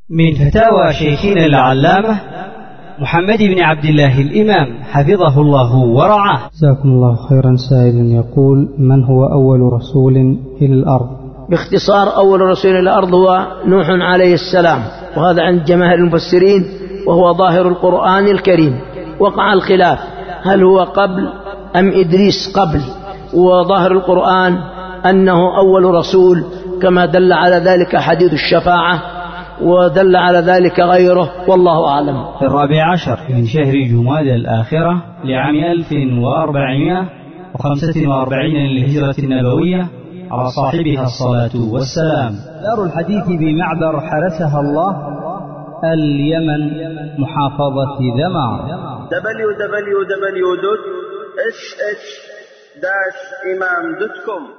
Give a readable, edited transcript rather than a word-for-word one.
من فتاوى شيخنا العلامة محمد بن عبد الله الإمام حفظه الله ورعاه. جزاكم الله خيرا. سائل يقول: من هو أول رسول إلى الأرض؟ باختصار، أول رسول إلى الأرض هو نوح عليه السلام، وهذا عند جماهير المفسرين، وهو ظاهر القرآن الكريم. وقع الخلاف هل هو قبل أم إدريس قبل، وظاهر القرآن أنه أول رسول، كما دل على ذلك حديث الشفاعة ودل على ذلك غيره، والله أعلم. في 14 من شهر جمادى الآخرة لعام 1445 للهجرة النبوية، على صاحبها الصلاة والسلام. دار الحديث بمعبر حرسها الله، اليمن، محافظة ذمار. www.sh-imam.com